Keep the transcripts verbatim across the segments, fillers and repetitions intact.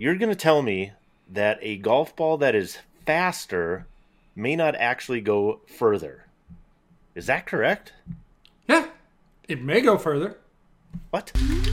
you're going to tell me that a golf ball that is faster may not actually go further. Is that correct? Yeah, it may go further. What?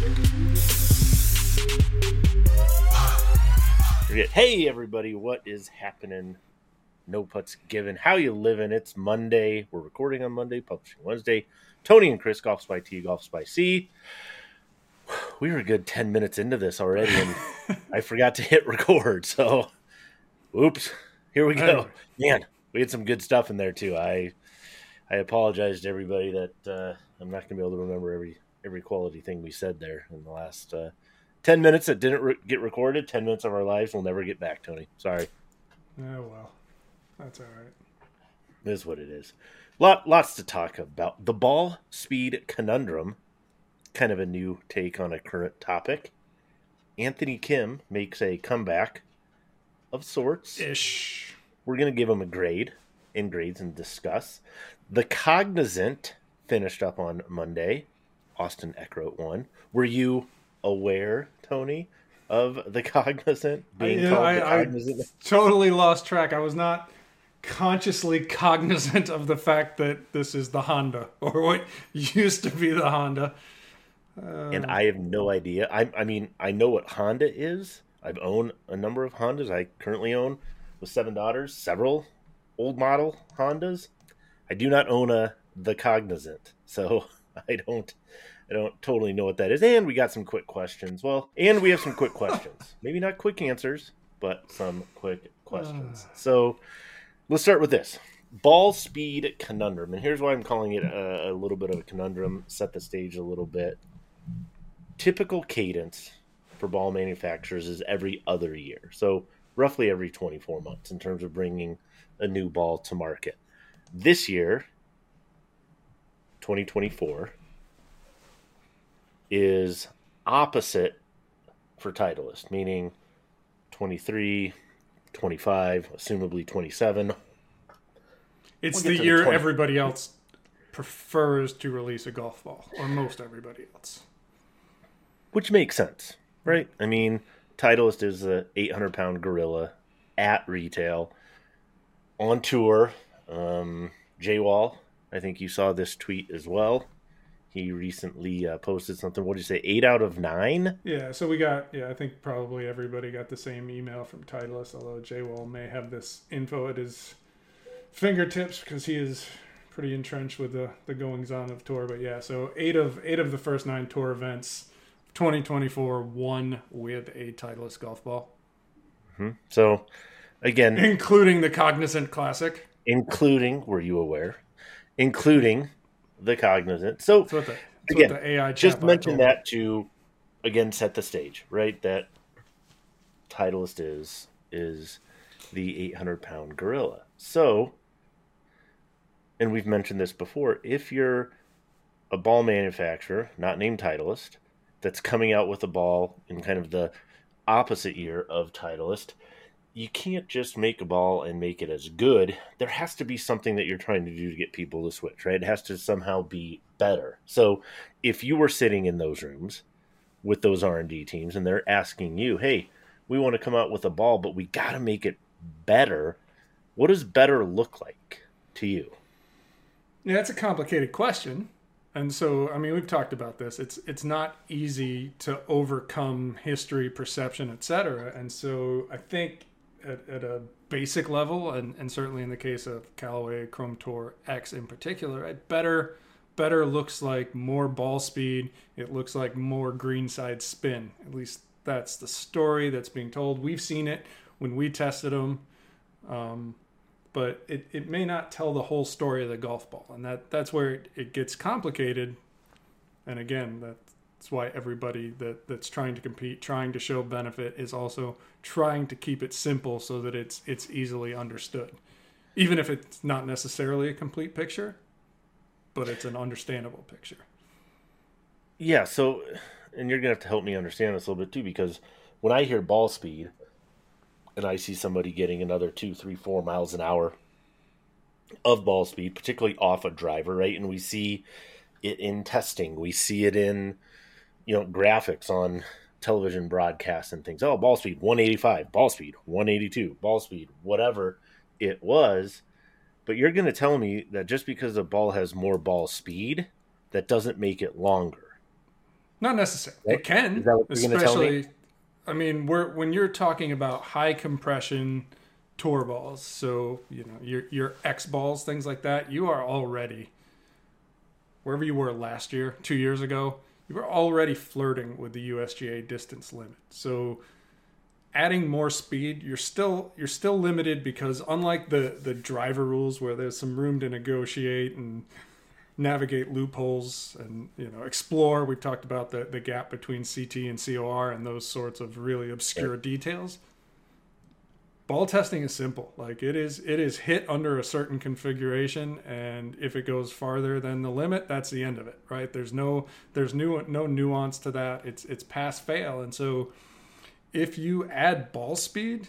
Hey, everybody, what is happening? No putts given. How you living? It's Monday. We're recording on Monday, publishing Wednesday. Tony and Chris, Golfs by T, Golfs by C. We were a good ten minutes into this already, and I forgot to hit record. So, oops. Here we go. Man, we had some good stuff in there, too. I I apologize to everybody that uh, I'm not going to be able to remember every every quality thing we said there in the last uh, ten minutes that didn't re- get recorded. ten minutes of our lives we'll never get back, Tony. Sorry. Oh, well. That's all right. It is what it is. Lot, lots to talk about. The ball speed conundrum, kind of a new take on a current topic. Anthony Kim makes a comeback of sorts. Ish. We're going to give him a grade, in grades, and discuss. The Cognizant finished up on Monday. Austin Eckroat won. Were you aware, Tony, of the Cognizant being I, called I, the Cognizant? I totally lost track. I was not consciously cognizant of the fact that this is the Honda, or what used to be the Honda. Uh, and I have no idea. I, I mean, I know what Honda is. I've owned a number of Hondas. I currently own, with seven daughters, several old model Hondas. I do not own a the Cognizant, so I don't I don't totally know what that is. And we got some quick questions. Well, and we have some quick questions. Maybe not quick answers, but some quick questions. So let's start with this. Ball speed conundrum. And here's why I'm calling it a, a little bit of a conundrum. Set the stage a little bit. Typical cadence for ball manufacturers is every other year. So roughly every twenty-four months in terms of bringing a new ball to market. This year, twenty twenty-four, is opposite for Titleist, meaning twenty-three, twenty-five, assumably twenty-seven. It's We'll the the year twenty everybody else prefers to release a golf ball, or most everybody else. Which makes sense, right? I mean, Titleist is a eight hundred pound gorilla at retail, on tour. Um, J-Wall, I think you saw this tweet as well. He recently uh, posted something. What did you say? Eight out of nine? Yeah, so we got, yeah, I think probably everybody got the same email from Titleist, although J-Wall may have this info at his fingertips because he is pretty entrenched with the, the goings-on of tour. But yeah, so eight of eight of the first nine tour events, twenty twenty-four, won with a Titleist golf ball. Mm-hmm. So, again... Including the Cognizant Classic. Including, were you aware? Including the Cognizant. So, that's what the, that's again, what the A I just mention that to, again, set the stage, right? That Titleist is, is the eight hundred pound gorilla. So, and we've mentioned this before, if you're a ball manufacturer, not named Titleist, that's coming out with a ball in kind of the opposite year of Titleist, you can't just make a ball and make it as good. There has to be something that you're trying to do to get people to switch, right? It has to somehow be better. So if you were sitting in those rooms with those R and D teams and they're asking you, hey, we want to come out with a ball, but we got to make it better. What does better look like to you? Yeah, that's a complicated question. And so, I mean, we've talked about this. It's it's not easy to overcome history, perception, et cetera. And so I think at, at a basic level, and, and certainly in the case of Callaway Chrome Tour X in particular, it better better looks like more ball speed. It looks like more greenside spin. At least that's the story that's being told. We've seen it when we tested them. Um, but it, it may not tell the whole story of the golf ball. And that, that's where it, it gets complicated. And again, that's why everybody that, that's trying to compete, trying to show benefit, is also trying to keep it simple so that it's it's easily understood. Even if it's not necessarily a complete picture, but it's an understandable picture. Yeah, so, and you're going to have to help me understand this a little bit too, because when I hear ball speed, and I see somebody getting another two, three, four miles an hour of ball speed, particularly off a driver, right? And we see it in testing. We see it in, you know, graphics on television broadcasts and things. Oh, ball speed one eighty-five, ball speed one eighty-two, ball speed whatever it was. But you're going to tell me that just because a ball has more ball speed, that doesn't make it longer. Not necessarily. Right? It can, Is that what you're especially. Gonna tell me? I mean, we're when you're talking about high compression tour balls, so you know your your X balls, things like that. You are already wherever you were last year, two years ago. You were already flirting with the U S G A distance limit. So adding more speed, you're still you're still limited because unlike the the driver rules where there's some room to negotiate and navigate loopholes and you know explore, we've talked about the the gap between C T and C O R and those sorts of really obscure yeah. details. Ball testing is simple. Like it is it is hit under a certain configuration, and if it goes farther than the limit, that's the end of it, right? There's no there's new no nuance to that. It's it's pass fail. And so if you add ball speed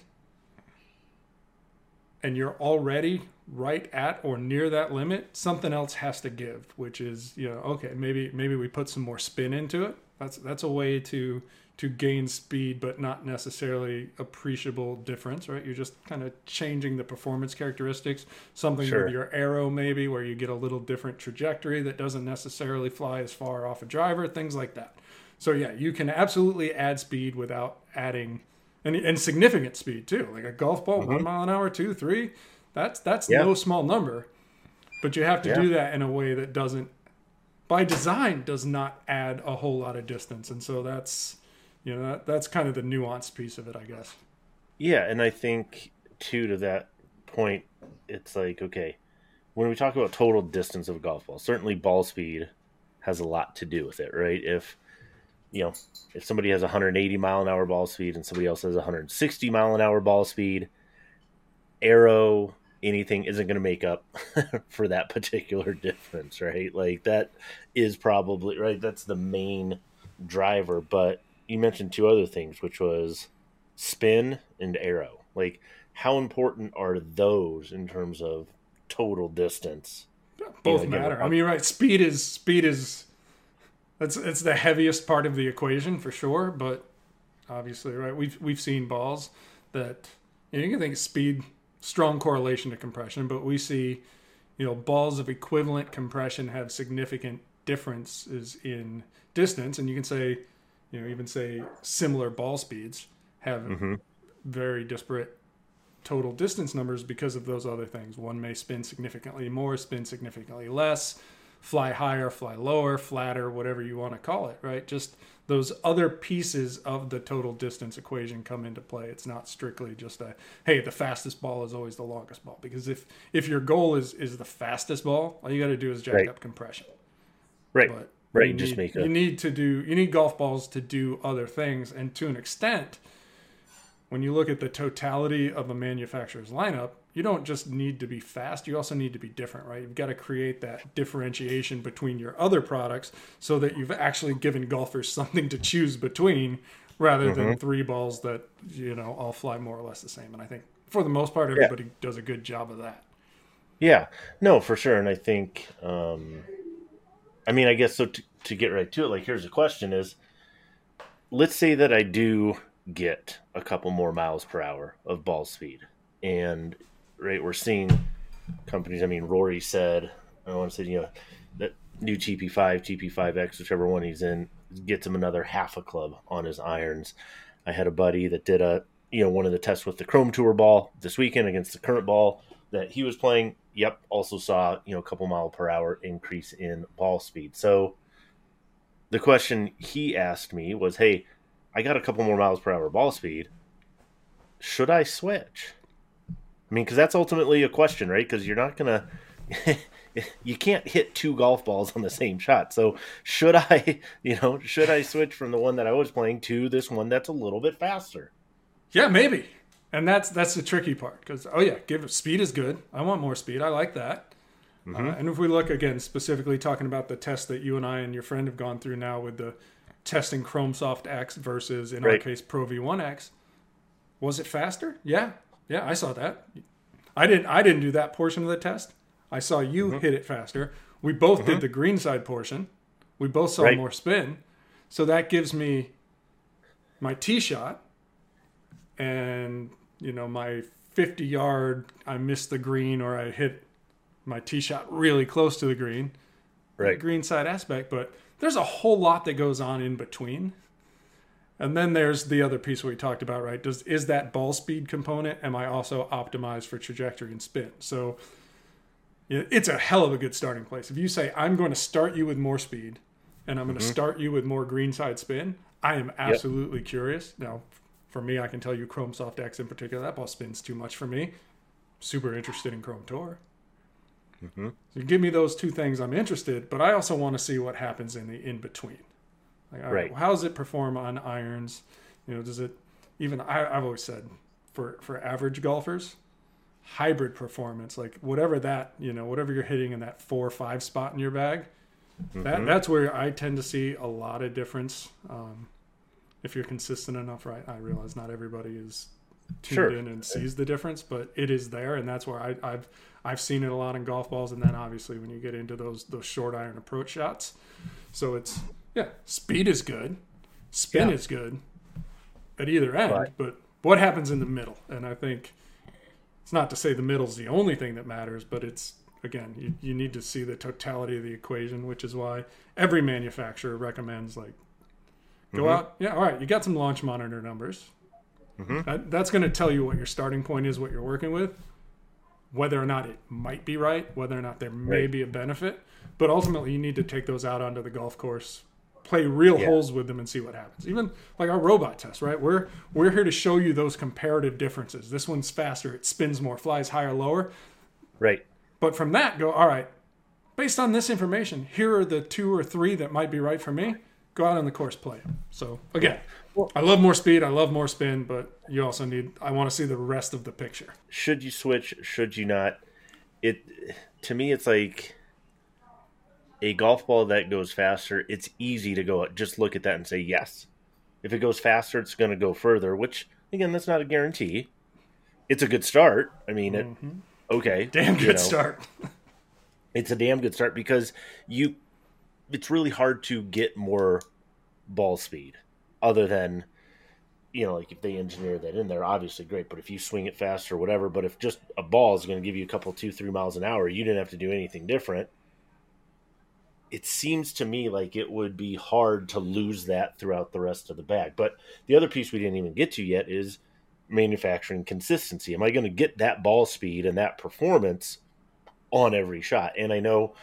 and you're already right at or near that limit, something else has to give, which is, you know, okay, maybe maybe we put some more spin into it. That's that's a way to to gain speed, but not necessarily appreciable difference, right? You're just kind of changing the performance characteristics. Something Sure. with your arrow maybe where you get a little different trajectory that doesn't necessarily fly as far off a driver, things like that. So yeah, you can absolutely add speed without adding and, and significant speed too. Like a golf ball, Mm-hmm. one mile an hour, two, three, that's that's Yeah. no small number. But you have to Yeah. do that in a way that doesn't, by design, does not add a whole lot of distance. And so that's, you know, that, that's kind of the nuanced piece of it, I guess. Yeah, and I think, too, to that point, it's like, okay, when we talk about total distance of a golf ball, certainly ball speed has a lot to do with it, right? If, you know, if somebody has one hundred eighty mile an hour ball speed and somebody else has one hundred sixty mile an hour ball speed, arrow, anything isn't going to make up for that particular difference, right? Like, that is probably, right, that's the main driver, but you mentioned two other things, which was spin and arrow. Like, how important are those in terms of total distance? Both You know, again, matter. I mean, right. Speed is speed is it's it's the heaviest part of the equation for sure. But obviously, right, we've we've seen balls that you know, you can think speed strong correlation to compression, but we see you know balls of equivalent compression have significant differences in distance, and you can say. You know, even say similar ball speeds have mm-hmm. very disparate total distance numbers because of those other things. One may spin significantly more, spin significantly less, fly higher, fly lower, flatter, whatever you want to call it, right? Just those other pieces of the total distance equation come into play. It's not strictly just a, hey, the fastest ball is always the longest ball. Because if, if your goal is, is the fastest ball, all you got to do is jack right. up compression. Right. But Right, you just need, make a... you need to do you need golf balls to do other things, and to an extent, when you look at the totality of a manufacturer's lineup, you don't just need to be fast, you also need to be different, right? You've got to create that differentiation between your other products so that you've actually given golfers something to choose between rather mm-hmm. than three balls that, you know, all fly more or less the same. And I think for the most part everybody yeah. does a good job of that. Yeah. No, for sure. And I think um I mean, I guess so to, to get right to it, like, here's the question is, let's say that I do get a couple more miles per hour of ball speed. And, right, we're seeing companies, I mean, Rory said, I want to say, you know, that new T P five, T P five X, whichever one he's in, gets him another half a club on his irons. I had a buddy that did a, you know, one of the tests with the Chrome Tour ball this weekend against the current ball that he was playing. Yep, also saw, you know, a couple mile per hour increase in ball speed. So the question he asked me was, hey, I got a couple more miles per hour ball speed. Should I switch? I mean, because that's ultimately a question, right? Because you're not going to – you can't hit two golf balls on the same shot. So should I, you know, should I switch from the one that I was playing to this one that's a little bit faster? Yeah, maybe. And that's that's the tricky part because, oh, yeah, give speed is good. I want more speed. I like that. Mm-hmm. Uh, and if we look, again, specifically talking about the test that you and I and your friend have gone through now with the testing ChromeSoft X versus, in right. our case, Pro V one X, was it faster? Yeah. Yeah, I saw that. I didn't, I didn't do that portion of the test. I saw you mm-hmm. hit it faster. We both mm-hmm. did the green side portion. We both saw right. more spin. So that gives me my tee shot, and you know my fifty yard, I missed the green or I hit my tee shot really close to the green, right? Green side aspect, but there's a whole lot that goes on in between. And then there's the other piece we talked about, right? Does is that ball speed component? Am I also optimized for trajectory and spin? So it's a hell of a good starting place. If you say, I'm going to start you with more speed and I'm going to mm-hmm. start you with more greenside spin, I am absolutely yep. curious. Now, for me, I can tell you Chrome Soft X in particular, that ball spins too much for me. Super interested in Chrome Tour. Mm-hmm. So you give me those two things, I'm interested, but I also want to see what happens in the in-between. Like, right. Well, how does it perform on irons? You know, does it even? I, I've always said for for average golfers, hybrid performance, like whatever that you know, whatever you're hitting in that four or five spot in your bag, mm-hmm. that that's where I tend to see a lot of difference. Um, if you're consistent enough, right? I realize not everybody is tuned sure. in and sees the difference, but it is there, and that's where I, I've I've seen it a lot in golf balls, and then obviously when you get into those those short iron approach shots, so it's. Yeah, speed is good. Spin yeah. is good at either end. Right. But what happens in the middle? And I think it's not to say the middle's the only thing that matters, but it's, again, you, you need to see the totality of the equation, which is why every manufacturer recommends, like, go mm-hmm. out. Yeah, all right, you got some launch monitor numbers. Mm-hmm. That, that's going to tell you what your starting point is, what you're working with, whether or not it might be right, whether or not there may right. be a benefit. But ultimately, you need to take those out onto the golf course, play real yeah. holes with them and see what happens. Even like our robot test, right? We're we're here to show you those comparative differences. This one's faster, it spins more, flies higher, lower. Right. But from that, go, all right, based on this information, here are the two or three that might be right for me. Go out on the course, play. So again, well, I love more speed, I love more spin, but you also need, I want to see the rest of the picture. Should you switch? Should you not? It to me, it's like a golf ball that goes faster, it's easy to go just look at that and say yes. If it goes faster, it's going to go further, which, again, that's not a guarantee. It's a good start. I mean, it, mm-hmm. okay. Damn good you know, start. It's a damn good start because you. It's really hard to get more ball speed other than, you know, like if they engineer that in there, obviously great. But if you swing it faster or whatever, but if just a ball is going to give you a couple, two, three miles an hour, you didn't have to do anything different. It seems to me like it would be hard to lose that throughout the rest of the bag. But the other piece we didn't even get to yet is manufacturing consistency. Am I going to get that ball speed and that performance on every shot? And I know,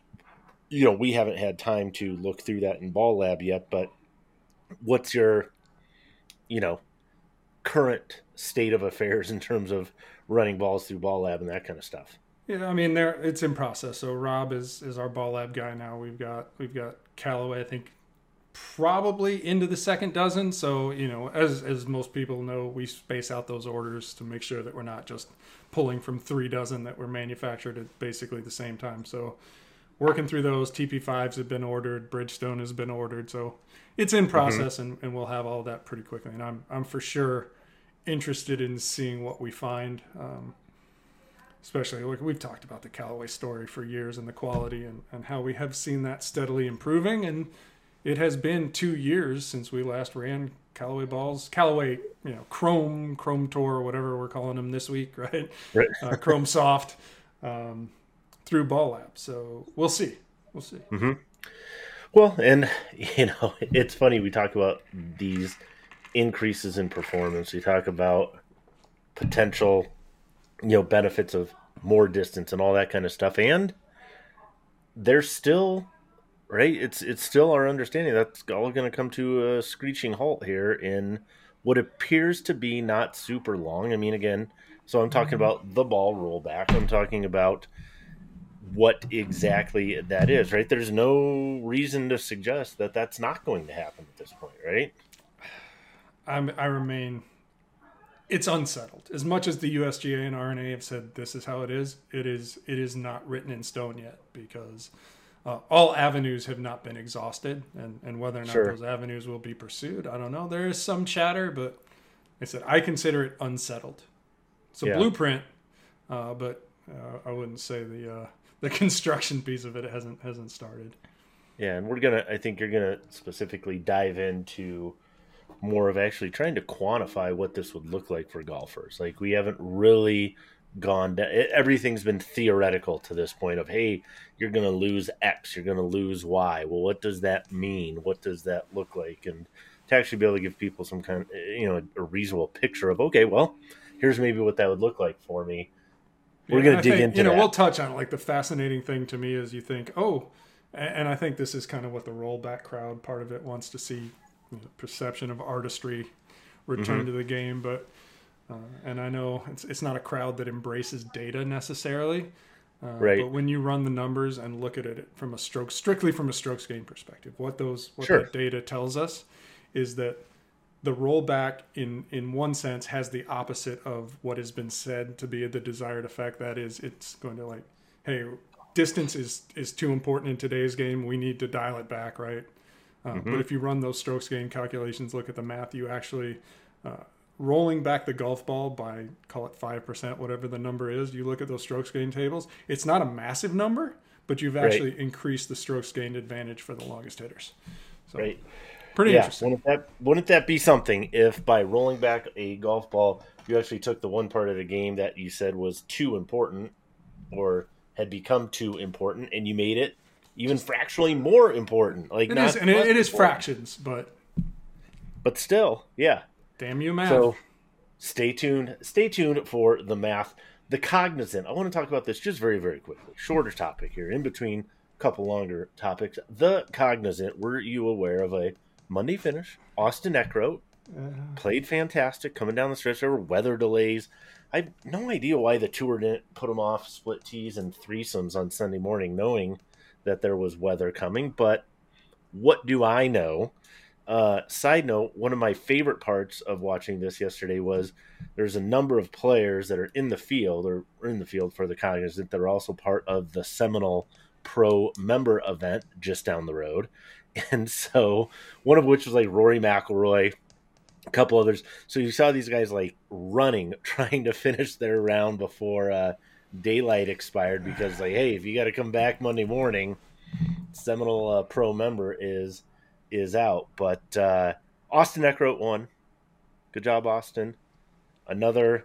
you know, we haven't had time to look through that in Ball Lab yet, but what's your, you know, current state of affairs in terms of running balls through Ball Lab and that kind of stuff? Yeah, I mean, there it's in process. So Rob is, is our Ball Lab guy now. We've got we've got Callaway, I think, probably into the second dozen. So, you know, as as most people know, we space out those orders to make sure that we're not just pulling from three dozen that were manufactured at basically the same time. So working through those, T P fives have been ordered, Bridgestone has been ordered. So it's in process, mm-hmm. and, and we'll have all of that pretty quickly. And I'm I'm for sure interested in seeing what we find. Um, Especially, like we've talked about the Callaway story for years and the quality and, and how we have seen that steadily improving. And it has been two years since we last ran Callaway balls. Callaway, you know, Chrome, Chrome Tour, whatever we're calling them this week, right? Right. uh, Chrome Soft um, through Ball Lab. So we'll see. We'll see. Mm-hmm. Well, and, you know, it's funny. We talk about these increases in performance. We talk about potential, you know, benefits of more distance and all that kind of stuff. And there's still, right, it's it's still our understanding that's all going to come to a screeching halt here in what appears to be not super long. I mean, again, so I'm talking about the ball rollback. I'm talking about what exactly that is, right? There's no reason to suggest that that's not going to happen at this point, right? I'm, I remain... It's unsettled. As much as the U S G A and R N A have said this is how it is, it is it is not written in stone yet because uh, all avenues have not been exhausted, and, and whether or not sure. those avenues will be pursued, I don't know. There is some chatter, but I said I consider it unsettled. It's a yeah. blueprint, uh, but uh, I wouldn't say the uh, the construction piece of it hasn't hasn't started. Yeah, and we're gonna. I think you're gonna specifically dive into more of actually trying to quantify what this would look like for golfers. Like we haven't really gone down. Everything's been theoretical to this point of, hey, you're going to lose X, you're going to lose Y. Well, what does that mean? What does that look like? And to actually be able to give people some kind of, you know, a reasonable picture of, okay, well, here's maybe what that would look like for me. We're yeah, going to dig think, into you know, that. We'll touch on it. Like the fascinating thing to me is you think, oh, and I think this is kind of what the rollback crowd part of it wants to see, you know, perception of artistry return mm-hmm. to the game. But, uh, and I know it's, it's not a crowd that embraces data necessarily. Uh, right. But when you run the numbers and look at it from a stroke, strictly from a strokes gain perspective, what those, what sure. that data tells us is that the rollback in, in one sense has the opposite of what has been said to be the desired effect. That is, it's going to like, hey, distance is, is too important in today's game. We need to dial it back, right? Uh, mm-hmm. But if you run those strokes gain calculations, look at the math, you actually uh, rolling back the golf ball by, call it five percent, whatever the number is. You look at those strokes gain tables. It's not a massive number, but you've actually right. increased the strokes gained advantage for the longest hitters. So, right. Pretty yeah. interesting. Wouldn't that, wouldn't that be something if by rolling back a golf ball, you actually took the one part of the game that you said was too important or had become too important and you made it even fractionally more important? Like it not is, and it, it is important. fractions, but but still, yeah. Damn you, math. So stay tuned. Stay tuned for the math. The Cognizant. I want to talk about this just very, very quickly. Shorter topic here, in between a couple longer topics. The Cognizant. Were you aware of a Monday finish? Austin Eckroat uh, played fantastic, coming down the stretch. There were weather delays. I have no idea why the tour didn't put him off split tees and threesomes on Sunday morning, knowing that there was weather coming. But what do I know? Uh, side note, one of my favorite parts of watching this yesterday was there's a number of players that are in the field or in the field for the Cognizant that are also part of the Seminole Pro member event just down the road. And so one of which was like Rory McIlroy, a couple others. So you saw these guys like running, trying to finish their round before uh, daylight expired because like, hey, if you got to come back Monday morning, Seminole uh, Pro member is is out. But uh, Austin Eckroat won. Good job, Austin. Another.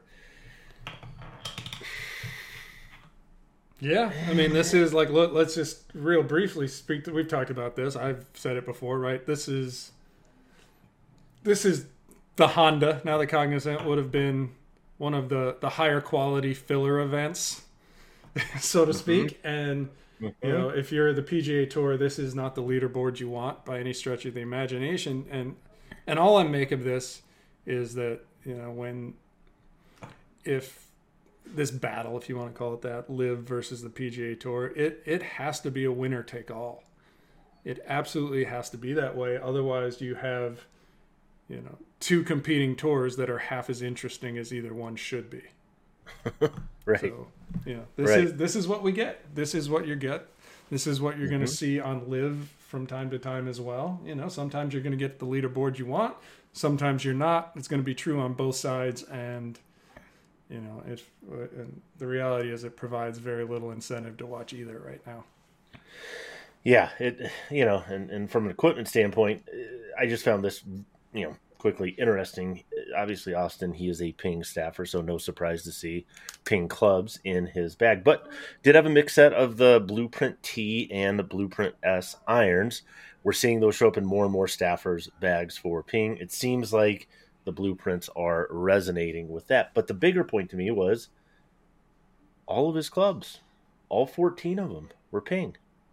Yeah, I mean, this is like, let, let's just real briefly speak to, we've talked about this. I've said it before, right? This is, this is the Honda. Now the Cognizant would have been one of the, the higher quality filler events, so to speak. Mm-hmm. And, mm-hmm. you know, if you're the P G A Tour, this is not the leaderboard you want by any stretch of the imagination. And, and all I make of this is that, you know, when, if, this battle, if you want to call it that, Live versus the P G A Tour, it it has to be a winner take all. It absolutely has to be that way. Otherwise, you have, you know, two competing tours that are half as interesting as either one should be. Right. So, yeah, this right. is this is what we get. This is what you get. This is what you're mm-hmm. going to see on Live from time to time as well. You know, sometimes you're going to get the leaderboard you want. Sometimes you're not. It's going to be true on both sides, and you know, if and the reality is it provides very little incentive to watch either right now. Yeah, it you know, and, and from an equipment standpoint, I just found this, you know, quickly interesting. Obviously, Austin, he is a Ping staffer, so no surprise to see Ping clubs in his bag. But did have a mix set of the Blueprint T and the Blueprint S irons. We're seeing those show up in more and more staffers' bags for Ping. It seems like the blueprints are resonating with that. But the bigger point to me was all of his clubs, all fourteen of them were Ping.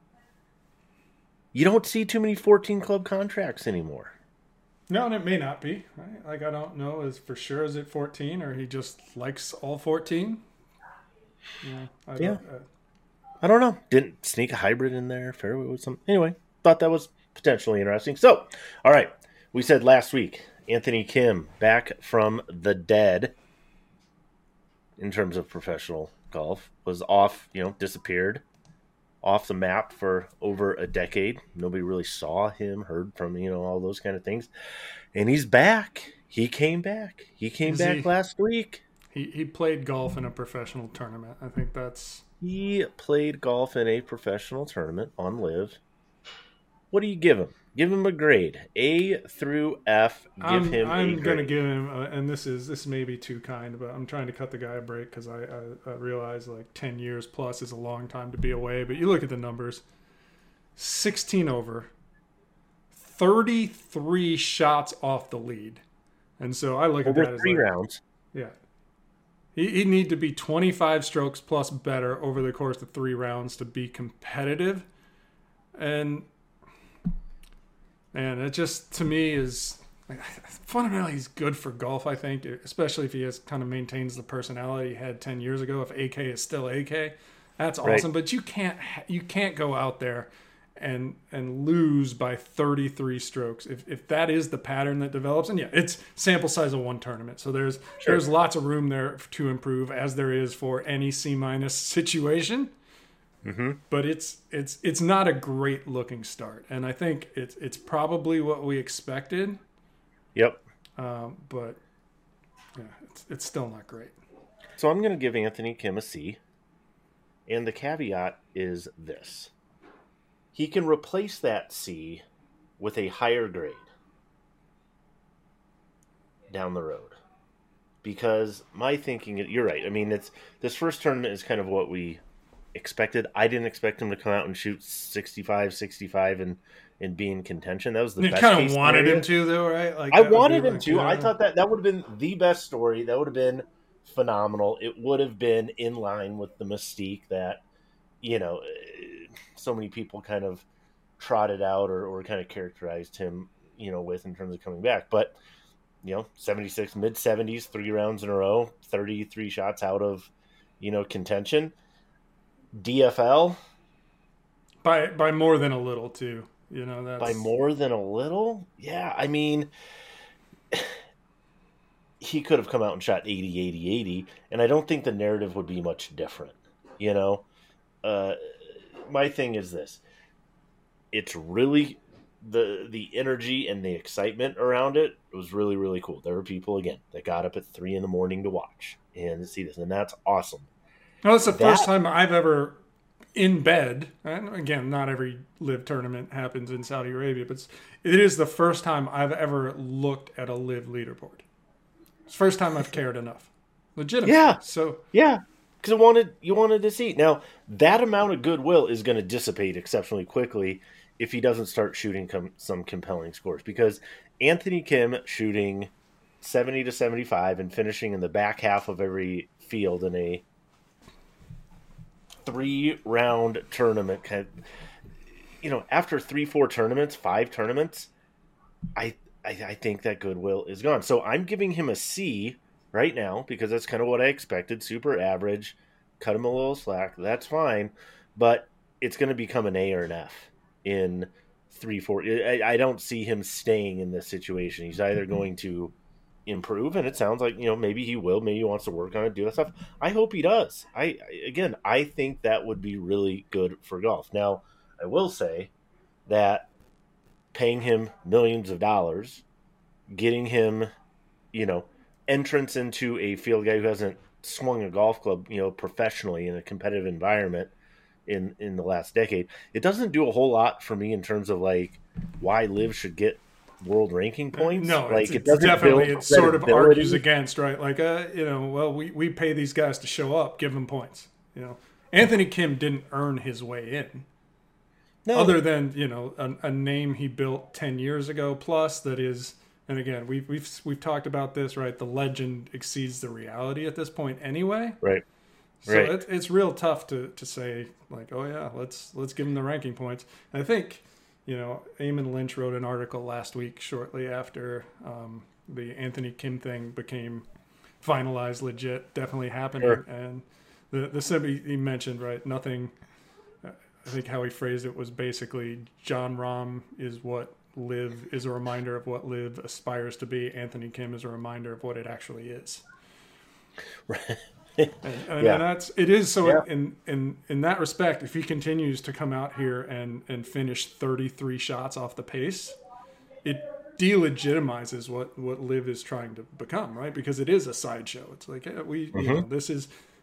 You don't see too many fourteen club contracts anymore. No, and it may not be. Right? Like, I don't know as for sure is it fourteen or he just likes all fourteen. Yeah. I yeah. Don't, uh, I don't know. Didn't sneak a hybrid in there. Fairway with some. Anyway, thought that was potentially interesting. So, all right. We said last week, Anthony Kim back from the dead in terms of professional golf, was off, you know, disappeared off the map for over a decade. Nobody really saw him, heard from, you know, all those kind of things. And he's back. He came back. He came Is back he, last week. He he played golf in a professional tournament. I think that's... He played golf in a professional tournament on Live. What do you give him? Give him a grade. A through F. Give I'm, him I'm a grade. gonna give him, a, and this is this may be too kind, but I'm trying to cut the guy a break because I, I, I realize like ten years plus is a long time to be away. But you look at the numbers: sixteen over, thirty-three shots off the lead, and so I look Over at that as three like, rounds. yeah, he he'd need to be twenty-five strokes plus better over the course of three rounds to be competitive, and. And it just, to me, is like, fundamentally he's good for golf, I think, especially if he has kind of maintains the personality he had ten years ago. If A K is still A K, that's awesome. Right. But you can't you can't go out there and and lose by thirty-three strokes. If if that is the pattern that develops, and yeah, it's sample size of one tournament. So there's sure. there's lots of room there to improve, as there is for any C minus situation. Mm-hmm. But it's it's it's not a great looking start, and I think it's it's probably what we expected. Yep. Um, but yeah, it's it's still not great. So I'm going to give Anthony Kim a C, and the caveat is this: he can replace that C with a higher grade down the road. Because my thinking, you're right. I mean, it's this first tournament is kind of what we expected. I didn't expect him to come out and shoot sixty-five, sixty-five and, and be in contention. That was the you best kind case of wanted scenario. him to, though, right? Like I wanted him like, to. yeah. I thought that that would have been the best story. That would have been phenomenal. It would have been in line with the mystique that, you know, so many people kind of trotted out or, or kind of characterized him, you know, with in terms of coming back. But, you know, seventy-six, mid-seventies, three rounds in a row, thirty-three shots out of, you know, contention. D F L by by more than a little too, you know. That's... By more than a little, yeah. I mean, he could have come out and shot eighty, eighty, eighty, and I don't think the narrative would be much different. You know, uh, my thing is this: it's really the the energy and the excitement around it. It was really really cool. There were people again that got up at three in the morning to watch and see this, and that's awesome. No, it's the that, first time I've ever, in bed, and again, not every live tournament happens in Saudi Arabia, but it is the first time I've ever looked at a live leaderboard. It's the first time I've cared enough. Legitimately. Yeah. So, yeah. Because wanted, you wanted to see. Now, that amount of goodwill is going to dissipate exceptionally quickly if he doesn't start shooting com- some compelling scores. Because Anthony Kim shooting seventy to seventy-five and finishing in the back half of every field in a three-round tournament, kind of, you know, after three, four tournaments, five tournaments, I, I I think that goodwill is gone. So I'm giving him a C right now because that's kind of what I expected. Super average, cut him a little slack. That's fine, but it's going to become an A or an F in three, four. I, I don't see him staying in this situation. He's either going to improve, and it sounds like, you know, maybe he will, maybe he wants to work on it, do that stuff. I hope he does. I again, I think that would be really good for golf. Now, I will say that paying him millions of dollars, getting him, you know, entrance into a field guy who hasn't swung a golf club, you know, professionally in a competitive environment in in the last decade, it doesn't do a whole lot for me in terms of like why Liv should get world ranking points. No, like it's, it it's definitely it sort of argues credibility. against, right? Like, uh, you know, well, we, we pay these guys to show up, give them points. You know, Anthony Kim didn't earn his way in, no. Other than, you know, a, a name he built ten years ago plus that is, and again, we've we've we've talked about this, right? The legend exceeds the reality at this point, anyway. Right. So right. it, it's real tough to to say like, oh yeah, let's let's give him the ranking points. And I think. You know, Eamon Lynch wrote an article last week shortly after um, the Anthony Kim thing became finalized, legit, definitely happening. Sure. And the the sim he mentioned, right, nothing, I think how he phrased it was basically John Rahm is what Liv is a reminder of what Liv aspires to be. Anthony Kim is a reminder of what it actually is. Right. and, and, yeah. and that's it is so yeah. in in in that respect, if he continues to come out here and and finish thirty-three shots off the pace, it delegitimizes what what Liv is trying to become, right? Because it is a sideshow. It's like, yeah, we mm-hmm. you know, this is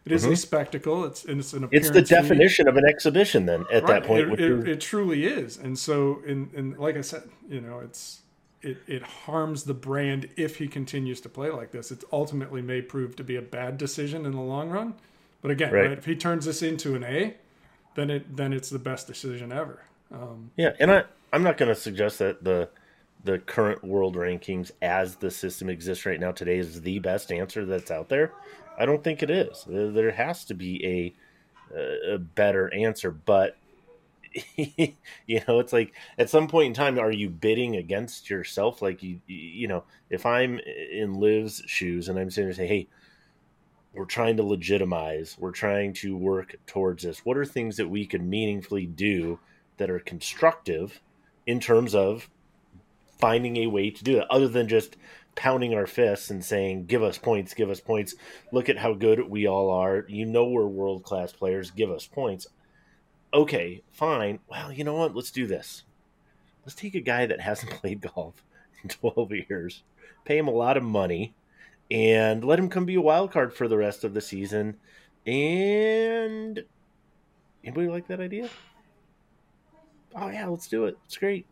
It is Mm-hmm. a spectacle. It's and it's an It's appearance. the fee. definition of an exhibition. Then at Right. that point, It, which it, is, it truly is. And so, in, in like I said, you know, it's it, it harms the brand if he continues to play like this. It ultimately may prove to be a bad decision in the long run. But again, Right. right, if he turns this into an A, then it then it's the best decision ever. Um, yeah, and I I'm not going to suggest that the the current world rankings as the system exists right now today is the best answer that's out there. I don't think it is. There there has to be a a better answer, but you know, it's like at some point in time, are you bidding against yourself? Like you, you know, if I'm in Liv's shoes and I'm sitting there saying, "Hey, we're trying to legitimize, we're trying to work towards this. What are things that we can meaningfully do that are constructive in terms of finding a way to do that, other than just pounding our fists and saying, give us points, give us points. Look at how good we all are. You know, we're world-class players. Give us points." Okay, fine. Well, you know what? Let's do this. Let's take a guy that hasn't played golf in twelve years, pay him a lot of money, and let him come be a wild card for the rest of the season. And anybody like that idea? Oh, yeah, let's do it. It's great.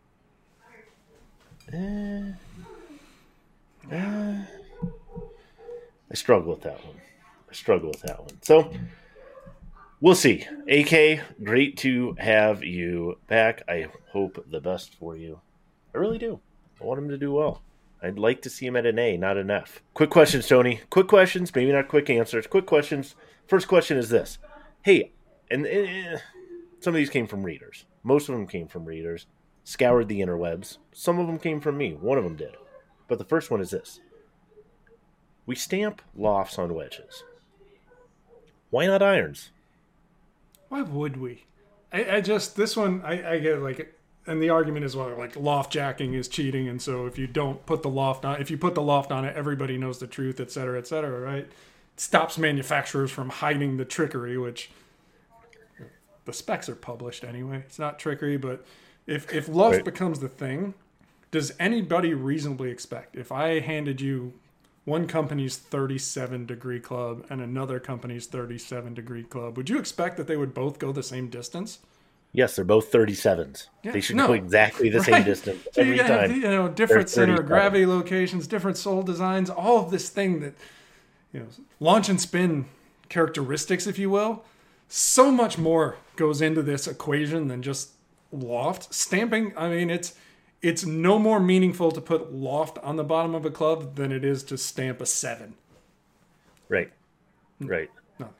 Uh, uh, I struggle with that one. I struggle with that one. So we'll see. A K, great to have you back. I hope the best for you. I really do. I want him to do well. I'd like to see him at an A, not an F. Quick questions, Tony. Quick questions, maybe not quick answers. Quick questions. First question is this. Hey, and uh, some of these came from readers. Most of them came from readers. Scoured the interwebs. Some of them came from me. One of them did. But the first one is this. We stamp lofts on wedges. Why not irons? Why would we? I, I just this one I, I get like, and the argument is well, like loft jacking is cheating, and so if you don't put the loft on, if you put the loft on it, everybody knows the truth, et cetera, et cetera, right? It stops manufacturers from hiding the trickery, which the specs are published anyway. It's not trickery, but if if loft Right. becomes the thing, does anybody reasonably expect if I handed you one company's thirty-seven degree club and another company's thirty-seven degree club, would you expect that they would both go the same distance? Yes, they're both thirty-sevens. Yeah, They should no. go exactly the same Right. distance So every you have time. you know different center of thirty-seven. gravity locations, different sole designs, all of this thing that you know launch and spin characteristics, if you will. So much more goes into this equation than just loft stamping. I mean, it's it's no more meaningful to put loft on the bottom of a club than it is to stamp a seven. Right. Right. Nothing.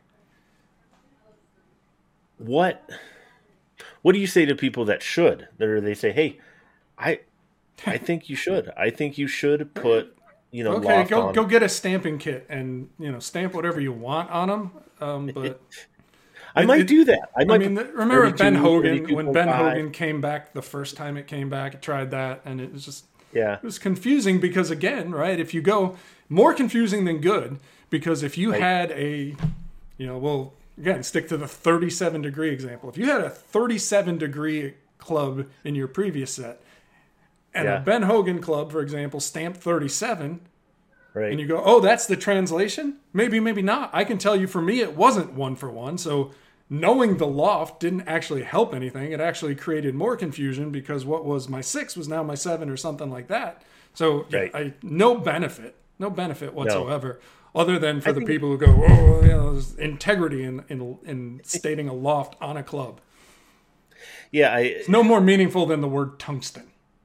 What what do you say to people that should? Or they say, "Hey, I I think you should. I think you should put, you know, Okay, loft go on." go get a stamping kit and you know stamp whatever you want on them. Um, but I it- might it- do that. I I might mean, put remember Ben thirty-two, Hogan when Ben thirty-two point five. Hogan came back the first time it came back? It tried that, and it was just Yeah. it was confusing because again, right? If you go more confusing than good, because if you Right. had a, you know, well, again, stick to the thirty-seven degree example. If you had a thirty-seven degree club in your previous set, and Yeah. a Ben Hogan club, for example, stamped thirty-seven. Right. And you go, oh, that's the translation? Maybe, maybe not. I can tell you for me, it wasn't one for one. So knowing the loft didn't actually help anything. It actually created more confusion because what was my six was now my seven or something like that. So yeah, Right. I, no benefit, no benefit whatsoever, other than for I the think- people who go, oh, you know, there's integrity in, in, in stating a loft on a club. Yeah, I It's no more meaningful than the word tungsten.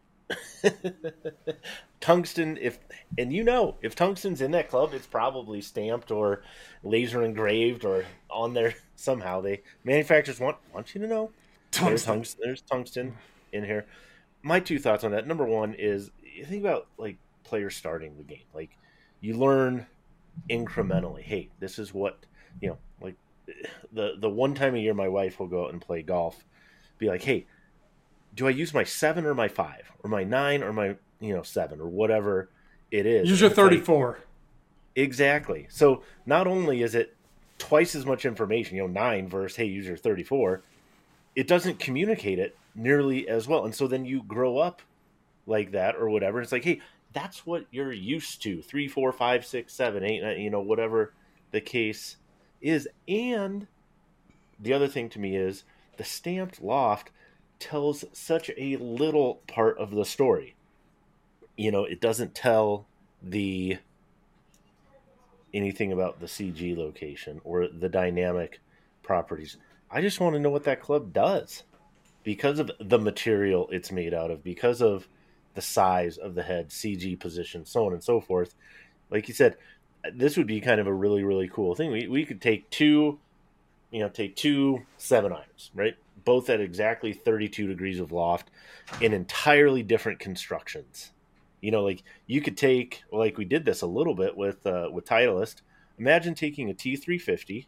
tungsten, if and you know, if tungsten's in that club, it's probably stamped or laser engraved or on there somehow. They manufacturers want want you to know there's Tungsten. tungsten, there's tungsten in here. My two thoughts on that. Number one is you think about like players starting the game. Like you learn incrementally. Hey, this is what you know, like the the one time a year my wife will go out and play golf, be like, hey, do I use my seven or my five or my nine or my you know seven or whatever it is? Use your And it's like- thirty-four. exactly. So not only is it twice as much information, you know, nine versus hey, use your thirty-four, it doesn't communicate it nearly as well. And so then you grow up like that or whatever. It's like, hey, that's what you're used to. Three, four, five, six, seven, eight, nine, you know, whatever the case is. And the other thing to me is the stamped loft tells such a little part of the story. You know, it doesn't tell the anything about the C G location or the dynamic properties. I just want to know what that club does because of the material it's made out of, because of the size of the head, C G position, so on and so forth. Like you said, this would be kind of a really, really cool thing. We we could take two, you know, take two seven irons, right? Both at exactly thirty-two degrees of loft in entirely different constructions. You know, like you could take, well, like we did this a little bit with uh, with Titleist. Imagine taking a T three fifty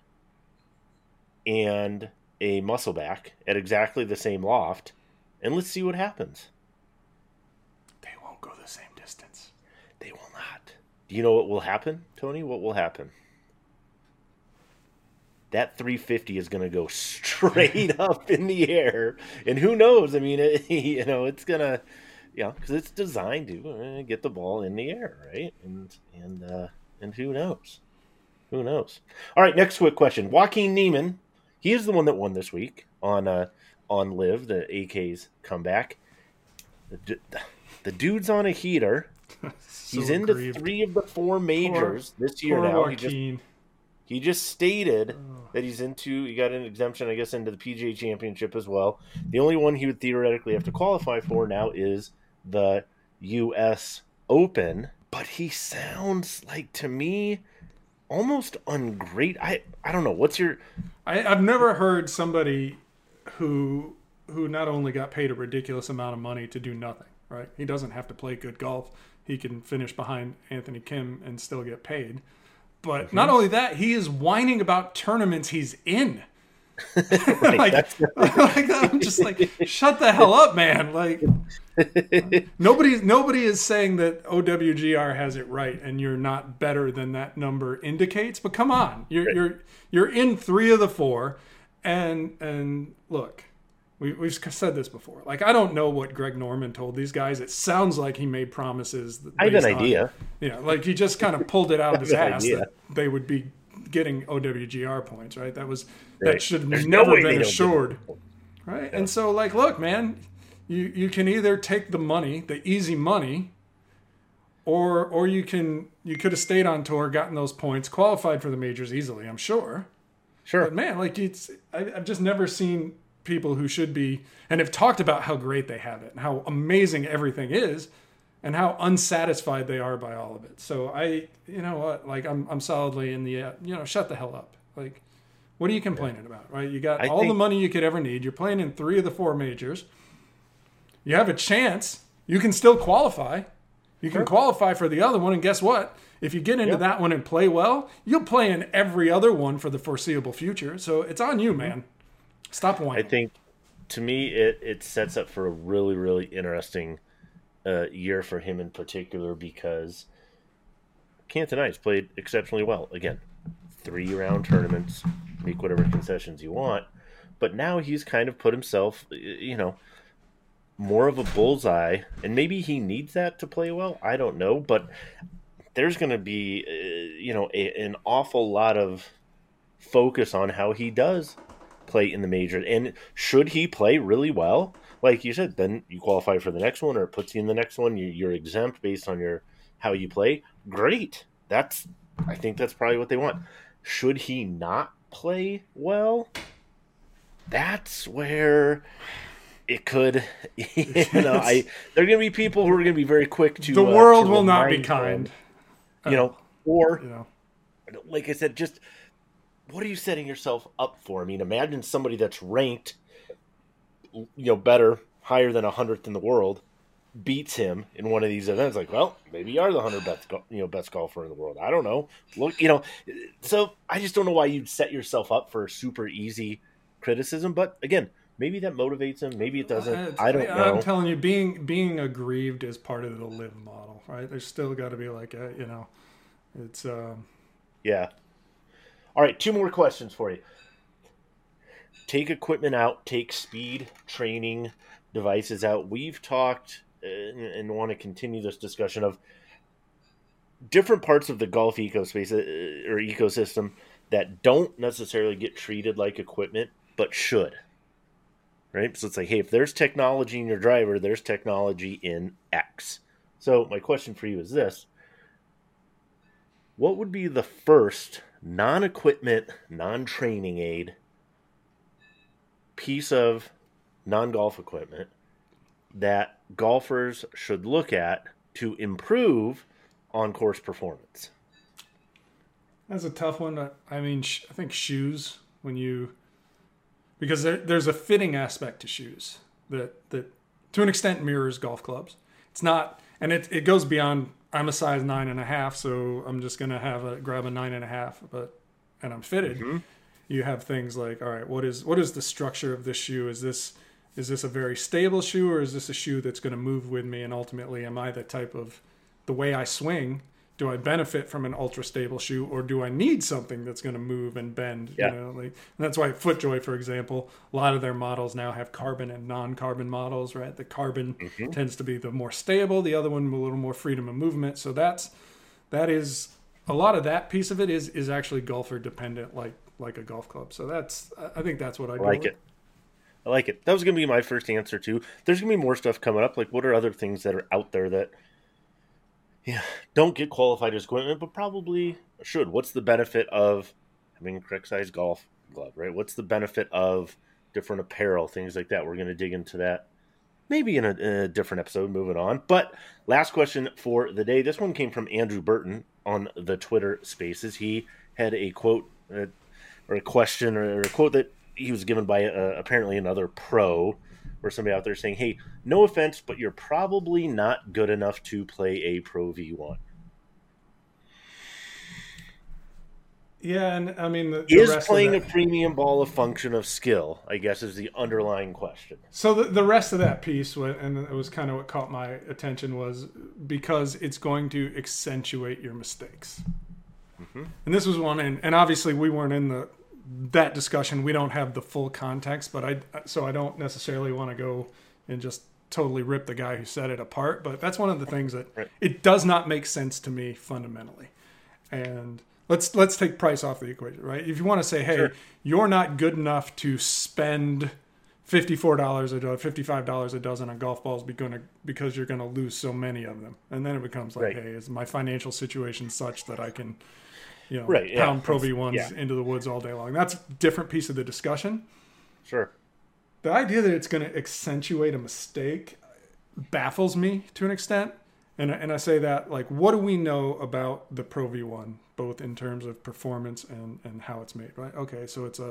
and a Muscleback at exactly the same loft, and let's see what happens. They won't go the same distance. They will not. Do you know what will happen, Tony? What will happen? That three fifty is going to go straight up in the air, and who knows? I mean, it, you know, it's gonna. Yeah, because it's designed to uh, get the ball in the air, right? And and uh, and who knows? Who knows? All right, next quick question. Joaquin Neiman, he is the one that won this week on uh, on Live, the A K's comeback. The, the dude's on a heater. So He's into aggrieved. three of the four majors poor, this year now. Joaquin. He just he just stated oh. that he's into. He got an exemption, I guess, into the P G A Championship as well. The only one he would theoretically have to qualify for now is the U S Open, but he sounds like, to me, almost ungreat. I I don't know. What's your? I, I've never heard somebody who who not only got paid a ridiculous amount of money to do nothing. Right? He doesn't have to play good golf. He can finish behind Anthony Kim and still get paid. But mm-hmm. not only that, he is whining about tournaments he's in. like, like, I'm just like, shut the hell up, man. Like, nobody, nobody is saying that O W G R has it right and you're not better than that number indicates. But come on, you're you're you're in three of the four, and and look, we we've said this before. Like, I don't know what Greg Norman told these guys. It sounds like he made promises. I have an idea. On, yeah, like he just kind of pulled it out of his ass that they would be getting O W G R points, right? That was right. That should have There's never no been assured, right? Yeah. And so, like, look, man, you you can either take the money, the easy money, or or you can you could have stayed on tour, gotten those points, qualified for the majors easily, I'm sure. Sure, but man, like it's I, I've just never seen people who should be and have talked about how great they have it and how amazing everything is, and how unsatisfied they are by all of it. So I, you know what, like I'm, I'm solidly in the, uh, you know, shut the hell up. Like, what are you complaining yeah. about, right? You got I all think... the money you could ever need. You're playing in three of the four majors. You have a chance. You can still qualify. You can sure. qualify for the other one. And guess what? If you get into yeah. that one and play well, you'll play in every other one for the foreseeable future. So it's on you, man. Stop whining. I think, to me, it, it sets up for a really, really interesting Uh, year for him in particular, because Cantonites played exceptionally well. Again, three round tournaments, make whatever concessions you want, but now he's kind of put himself, you know, more of a bullseye, and maybe he needs that to play well. I don't know, but there's going to be, uh, you know, a, an awful lot of focus on how he does play in the major, and should he play really well, like you said, then you qualify for the next one, or it puts you in the next one. You, you're exempt based on your how you play. Great. That's I think that's probably what they want. Should he not play well, that's where it could. You know, I there are going to be people who are going to be very quick to. The world uh, to will not be kind. Them, you know, or you know, like I said, just what are you setting yourself up for? I mean, imagine somebody that's ranked, you know, better, higher than a hundredth in the world, beats him in one of these events. Like, well, maybe you are the hundred best, you know, best golfer in the world. I don't know. Look, you know, so I just don't know why you'd set yourself up for super easy criticism. But again, maybe that motivates him. Maybe it doesn't. It's, I don't I, know. I'm telling you, being being aggrieved is part of the live model, right? There's still got to be like a, you know, it's um, yeah. All right, two more questions for you. Take equipment out, take speed training devices out. We've talked uh, and want to continue this discussion of different parts of the golf ecospace uh, or ecosystem that don't necessarily get treated like equipment, but should. Right? So it's like, hey, if there's technology in your driver, there's technology in X. So my question for you is this. What would be the first non-equipment, non-training aid piece of non-golf equipment that golfers should look at to improve on-course performance? That's a tough one. I mean, I think shoes, when you, because there, there's a fitting aspect to shoes that, that to an extent mirrors golf clubs. It's not, and it, it goes beyond, I'm a size nine and a half, so I'm just going to have a, grab a nine and a half, but, and I'm fitted. Mm-hmm. You have things like, all right, what is, what is the structure of this shoe? Is this, is this a very stable shoe, or is this a shoe that's going to move with me? And ultimately, am I the type of, the way I swing, do I benefit from an ultra stable shoe, or do I need something that's going to move and bend? Yeah. You know, like, and that's why FootJoy, for example, a lot of their models now have carbon and non-carbon models, right? The carbon mm-hmm. tends to be the more stable, the other one a little more freedom of movement. So that's, that is, a lot of that piece of it is, is actually golfer dependent, like, like a golf club. So that's, I think that's what I, I like with. it. I like it. That was going to be my first answer too. There's going to be more stuff coming up. Like, what are other things that are out there that, yeah, don't get qualified as equipment, but probably should? What's the benefit of having a correct size golf glove, right? What's the benefit of different apparel, things like that? We're going to dig into that maybe in a, in a different episode, moving on. But last question for the day. This one came from Andrew Burton on the Twitter Spaces. He had a quote uh, or a question or a quote that he was given by uh, apparently another pro, or somebody out there saying, hey, no offense, but you're probably not good enough to play a Pro V one. Yeah, and I mean, the, the is rest playing of that, a premium ball a function of skill, I guess, is the underlying question. So the, the rest of that piece, and it was kind of what caught my attention, was because it's going to accentuate your mistakes. Mm-hmm. And this was one, and, and obviously we weren't in the that discussion. We don't have the full context, but I so I don't necessarily want to go and just totally rip the guy who said it apart. But that's one of the things that right. it does not make sense to me fundamentally. And let's let's take price off the equation, right? If you want to say, hey, sure. you're not good enough to spend fifty-four dollars a dozen, fifty-five dollars a dozen on golf balls because you're going to lose so many of them. And then it becomes like, right. hey, is my financial situation such that I can, you know, right, pound yeah. Pro V ones yeah. into the woods all day long? That's a different piece of the discussion. Sure. The idea that it's going to accentuate a mistake baffles me to an extent. And, and I say that, like, what do we know about the Pro V one, both in terms of performance and, and how it's made, right? Okay, so it's a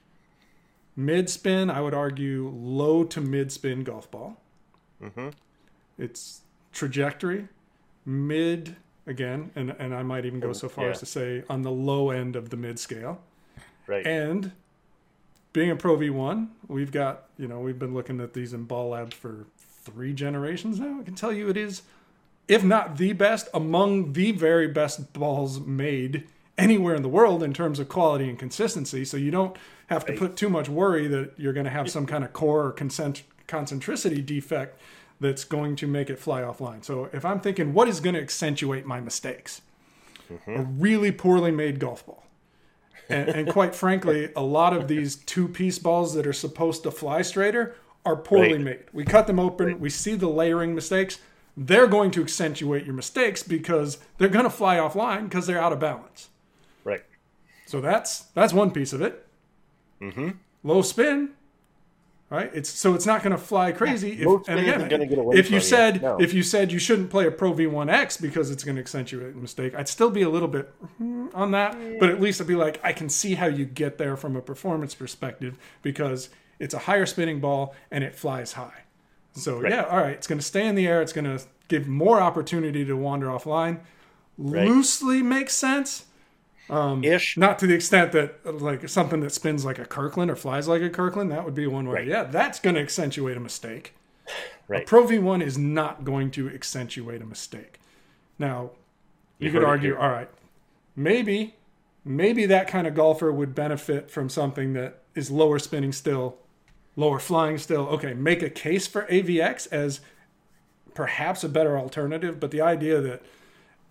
mid-spin, I would argue low to mid-spin golf ball. Mm-hmm. It's trajectory, mid, again, and, and I might even go so far yeah. as to say on the low end of the mid-scale. Right. And being a Pro V one, we've got, you know, we've been looking at these in Ball Labs for three generations now. I can tell you it is, if not the best, among the very best balls made anywhere in the world in terms of quality and consistency. So you don't have to right. put too much worry that you're going to have some kind of core or concent- concentricity defect that's going to make it fly offline. So if I'm thinking, what is going to accentuate my mistakes? Mm-hmm. A really poorly made golf ball. And, and quite frankly, a lot of these two-piece balls that are supposed to fly straighter are poorly right. made. We cut them open. Right. We see the layering mistakes. They're going to accentuate your mistakes because they're going to fly offline because they're out of balance. Right. So that's that's one piece of it. Mm-hmm. Low spin, right? It's so it's not going to fly crazy. Yeah. If, and again, get away if you from said you. No. if you said you shouldn't play a Pro V one X because it's going to accentuate a mistake, I'd still be a little bit on that. But at least I'd be like, I can see how you get there from a performance perspective because it's a higher spinning ball and it flies high. So, right. yeah, all right, it's going to stay in the air. It's going to give more opportunity to wander offline. Right. Loosely makes sense. Um, Ish. Not to the extent that, like, something that spins like a Kirkland or flies like a Kirkland, that would be one way. Right. Yeah, that's going to accentuate a mistake. Right. A Pro V one is not going to accentuate a mistake. Now, you, you could argue, all right, maybe, maybe that kind of golfer would benefit from something that is lower spinning still, lower flying still. Okay, make a case for A V X as perhaps a better alternative, but the idea that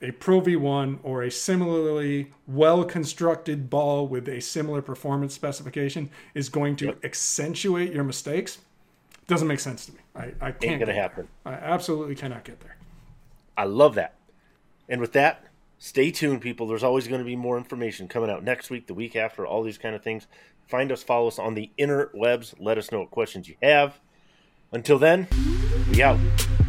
a Pro V one or a similarly well-constructed ball with a similar performance specification is going to yep. accentuate your mistakes doesn't make sense to me. I, I can't. Ain't gonna happen. There. I absolutely cannot get there. I love that. And with that, stay tuned, people. There's always going to be more information coming out next week, the week after, all these kind of things. Find us, follow us on the interwebs. Let us know what questions you have. Until then, we out.